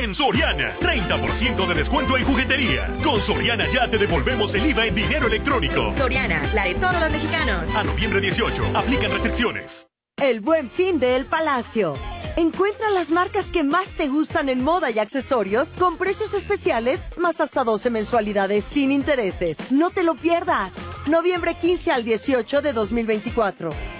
en Soriana. 30% de descuento en juguetería. Con Soriana ya te devolvemos el IVA en dinero electrónico. Soriana, la de todos los mexicanos. A noviembre 18, aplican restricciones. El Buen Fin de El Palacio. Encuentra las marcas que más te gustan en moda y accesorios con precios especiales más hasta 12 mensualidades sin intereses. No te lo pierdas. Noviembre 15 al 18 de 2024.